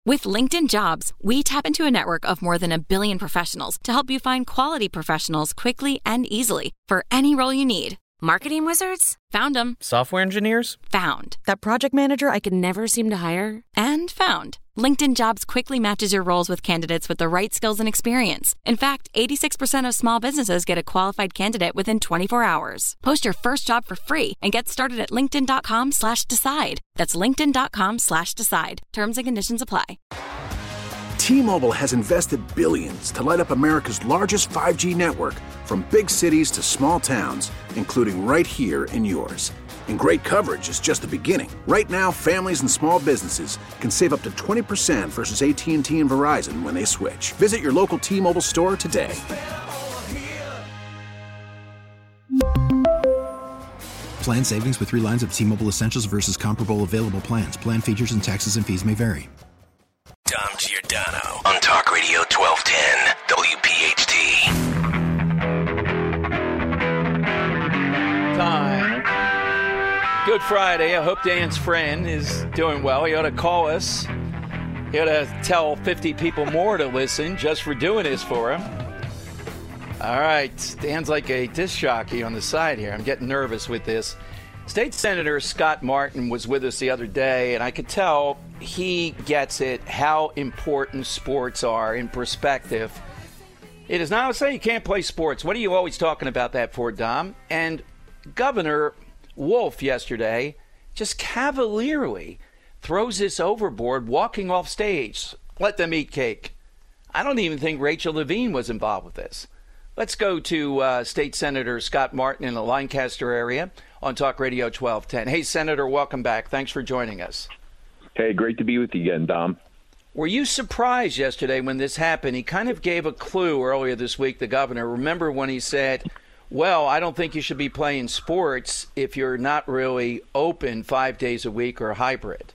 With LinkedIn Jobs, we tap into a network of more than 1 billion professionals to help you find quality professionals quickly and easily for any role you need. Marketing wizards? Found them. Software engineers? Found. That project manager I could never seem to hire? And found. LinkedIn Jobs quickly matches your roles with candidates with the right skills and experience. In fact, 86% of small businesses get a qualified candidate within 24 hours. Post your first job for free and get started at linkedin.com/decide. That's linkedin.com/decide. Terms and conditions apply. T-Mobile has invested billions to light up America's largest 5G network, from big cities to small towns, including right here in yours. And great coverage is just the beginning. Right now, families and small businesses can save up to 20% versus AT&T and Verizon when they switch. Visit your local T-Mobile store today. Plan savings with 3 lines of T-Mobile Essentials versus comparable available plans. Plan features and taxes and fees may vary. Dom Giordano on Talk Radio 1210 WPHT. Time. Good Friday. I hope Dan's friend is doing well. He ought to call us. He ought to tell 50 people more to listen just for doing this for him. All right. Dan's like a disc jockey on the side here. I'm getting nervous with this. State Senator Scott Martin was with us the other day, and I could tell he gets it, how important sports are in perspective. It is not to say you can't play sports. What are you always talking about that for, Dom? And Governor Wolf yesterday just cavalierly throws this overboard, walking off stage. Let them eat cake. I don't even think Rachel Levine was involved with this. Let's go to State Senator Scott Martin in the Lancaster area on Talk Radio 1210. Hey, Senator, welcome back. Thanks for joining us. Hey, great to be with you again, Dom. Were you surprised yesterday when this happened? He kind of gave a clue earlier this week, the governor. Remember when he said, well, I don't think you should be playing sports if you're not really open 5 days a week or hybrid.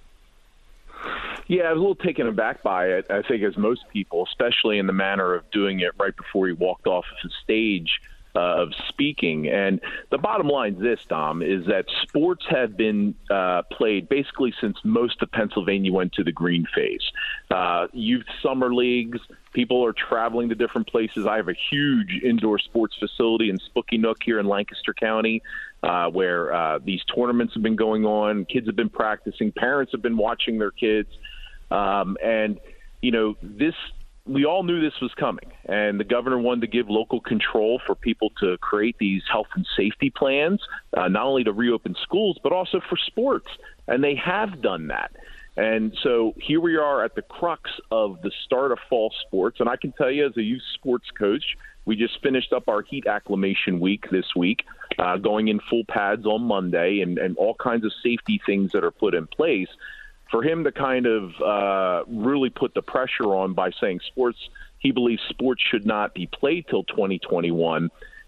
Yeah, I was a little taken aback by it, I think, as most people, especially in the manner of doing it right before he walked off the stage of speaking. And the bottom line is this, Dom, is that sports have been played basically since most of Pennsylvania went to the green phase. Youth summer leagues, people are traveling to different places. I have a huge indoor sports facility in Spooky Nook here in Lancaster County where these tournaments have been going on. Kids have been practicing. Parents have been watching their kids. And, you know, we all knew this was coming, and the governor wanted to give local control for people to create these health and safety plans, not only to reopen schools, but also for sports. And they have done that. And so here we are at the crux of the start of fall sports. And I can tell you, as a youth sports coach, we just finished up our heat acclimation week this week, going in full pads on Monday, and all kinds of safety things that are put in place. For him to kind of really put the pressure on by saying he believes sports should not be played till 2021,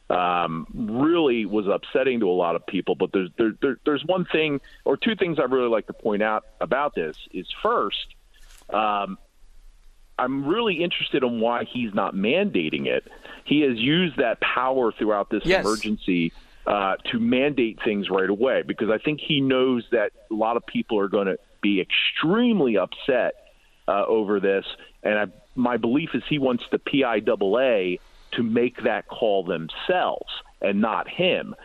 really was upsetting to a lot of people. But there's one thing or two things I really like to point out about this is, first, I'm really interested in why he's not mandating it. He has used that power throughout this emergency to mandate things right away, because I think he knows that a lot of people are going to be extremely upset over this, and my belief is he wants the PIAA to make that call themselves and not him.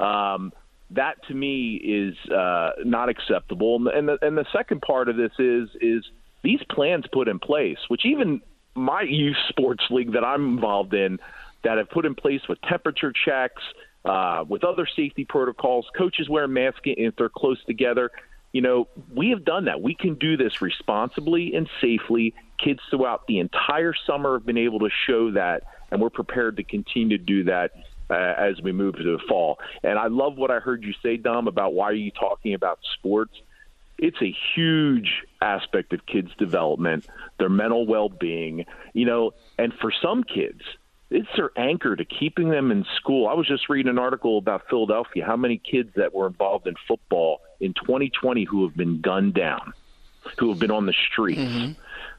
That to me is not acceptable. And the second part of this is these plans put in place, which even my youth sports league that I'm involved in, that have put in place with temperature checks, with other safety protocols, coaches wearing masks if they're close together. You know, we have done that. We can do this responsibly and safely. Kids throughout the entire summer have been able to show that, and we're prepared to continue to do that as we move to the fall. And I love what I heard you say, Dom, about why are you talking about sports. It's a huge aspect of kids' development, their mental well-being, you know, and for some kids, it's their anchor to keeping them in school. I was just reading an article about Philadelphia, how many kids that were involved in football in 2020 who have been gunned down, who have been on the streets.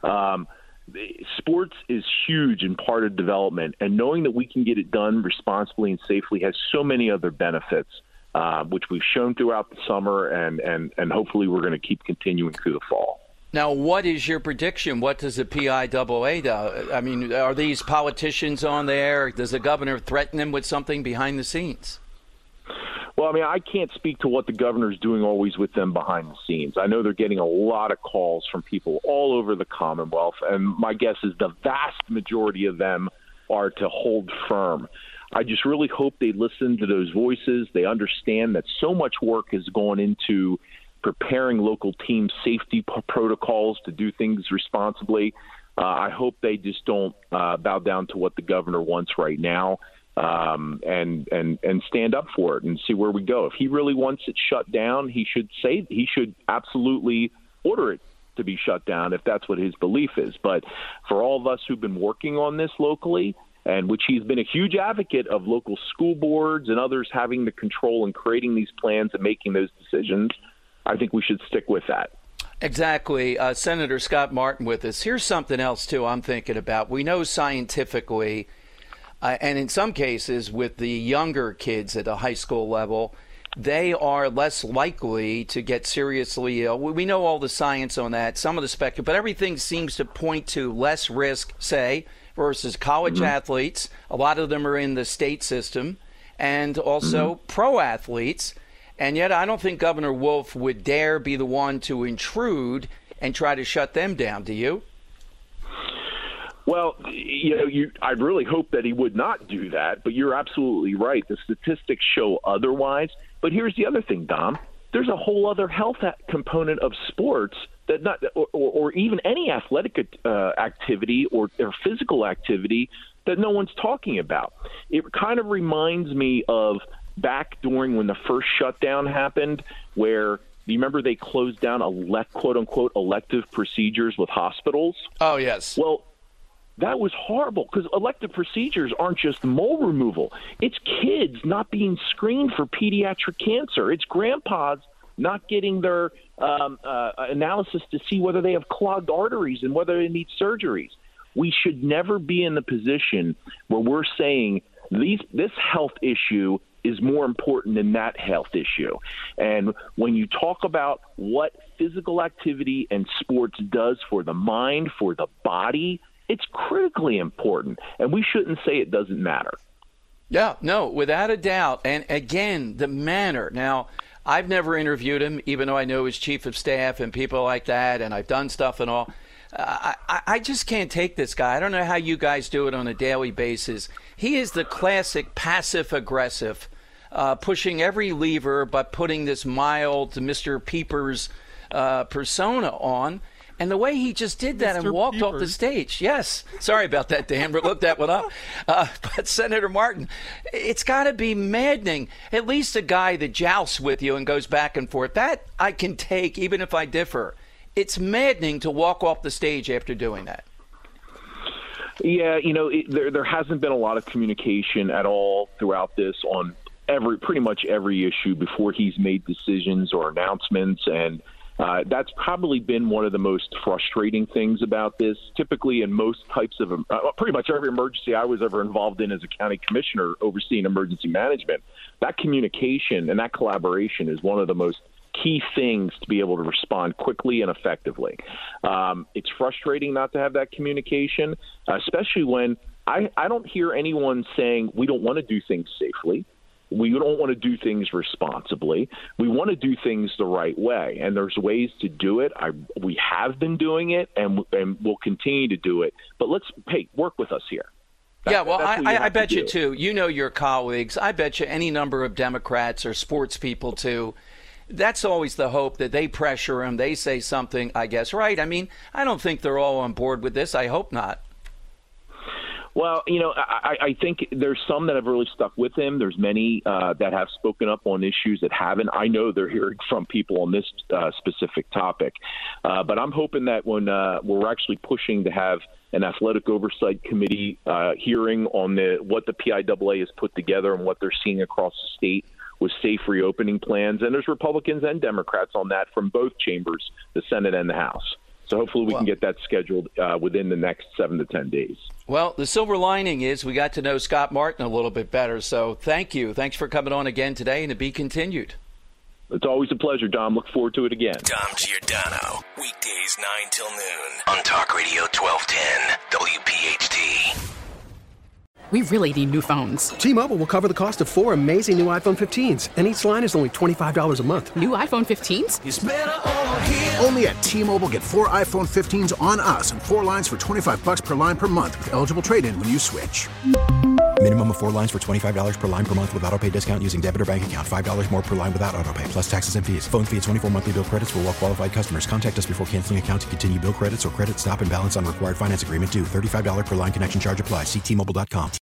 Sports is huge in part of development, and knowing that we can get it done responsibly and safely has so many other benefits, which we've shown throughout the summer, and hopefully we're going to keep continuing through the fall. Now, what is your prediction? What does the PIAA do? I mean, are these politicians on there? Does the governor threaten them with something behind the scenes? Well, I mean, I can't speak to what the governor's doing always with them behind the scenes. I know they're getting a lot of calls from people all over the Commonwealth, and my guess is the vast majority of them are to hold firm. I just really hope they listen to those voices. They understand that so much work has gone into preparing local team safety protocols to do things responsibly. I hope they just don't bow down to what the governor wants right now, and stand up for it and see where we go. If he really wants it shut down, he should absolutely order it to be shut down if that's what his belief is. But for all of us who've been working on this locally, and which he's been a huge advocate of local school boards and others having the control and creating these plans and making those decisions, I think we should stick with that. Exactly. Senator Scott Martin with us. Here's something else, too, I'm thinking about. We know scientifically, and in some cases with the younger kids at the high school level, they are less likely to get seriously ill. We know all the science on that, some of the spectrum, but everything seems to point to less risk, say, versus college athletes. A lot of them are in the state system, and also pro athletes. And yet I don't think Governor Wolf would dare be the one to intrude and try to shut them down. Do you? Well, I really hope that he would not do that, but you're absolutely right. The statistics show otherwise. But here's the other thing, Dom. There's a whole other health component of sports that or even any athletic activity or physical activity that no one's talking about. It kind of reminds me of back during when the first shutdown happened, where you remember they closed down quote unquote elective procedures with hospitals. Oh, yes. Well, that was horrible because elective procedures aren't just mole removal. It's kids not being screened for pediatric cancer. It's grandpas not getting their analysis to see whether they have clogged arteries and whether they need surgeries. We should never be in the position where we're saying this health issue is more important than that health issue. And when you talk about what physical activity and sports does for the mind, for the body, it's critically important. And we shouldn't say it doesn't matter. Yeah, no, without a doubt. And again, the manner. Now, I've never interviewed him, even though I know his chief of staff and people like that, and I've done stuff and all. I just can't take this guy. I don't know how you guys do it on a daily basis. He is the classic passive-aggressive, pushing every lever but putting this mild Mr. Peepers persona on. And the way he just did that and walked off the stage. Yes. Sorry about that, Dan, but look that one up. But Senator Martin, it's got to be maddening. At least a guy that jousts with you and goes back and forth. That I can take, even if I differ. It's maddening to walk off the stage after doing that. Yeah, there hasn't been a lot of communication at all throughout this on pretty much every issue before he's made decisions or announcements, and that's probably been one of the most frustrating things about this. Typically in most types of pretty much every emergency I was ever involved in as a county commissioner overseeing emergency management, that communication and that collaboration is one of the most key things to be able to respond quickly and effectively. It's frustrating not to have that communication, especially when I don't hear anyone saying we don't want to do things safely. We don't want to do things responsibly. We want to do things the right way, and there's ways to do it. We have been doing it, and we'll continue to do it. But let's work with us here. I bet you, too. You know your colleagues. I bet you any number of Democrats or sports people, too. That's always the hope, that they pressure him. They say something, I guess, right? I mean, I don't think they're all on board with this. I hope not. Well, I think there's some that have really stuck with him. There's many that have spoken up on issues that haven't. I know they're hearing from people on this specific topic. But I'm hoping that when we're actually pushing to have an athletic oversight committee hearing on what the PIAA has put together and what they're seeing across the state with safe reopening plans. And there's Republicans and Democrats on that from both chambers, the Senate and the House. So hopefully we can get that scheduled within the next 7 to 10 days. Well, the silver lining is we got to know Scott Martin a little bit better. So thank you. Thanks for coming on again today, and to be continued. It's always a pleasure, Dom. Look forward to it again. Dom Giordano, weekdays 9 till noon on Talk Radio 1210, WPHT. We really need new phones. T-Mobile will cover the cost of 4 amazing new iPhone 15s, and each line is only $25 a month. New iPhone 15s? It's better over here. Only at T-Mobile, get 4 iPhone 15s on us and 4 lines for $25 per line per month with eligible trade-in when you switch. Minimum of 4 lines for $25 per line per month with autopay discount using debit or bank account. $5 more per line without autopay, plus taxes and fees. Phone fee at 24 monthly bill credits for well-qualified customers. Contact us before canceling account to continue bill credits or credit stop and balance on required finance agreement due. $35 per line connection charge applies. See T-Mobile.com.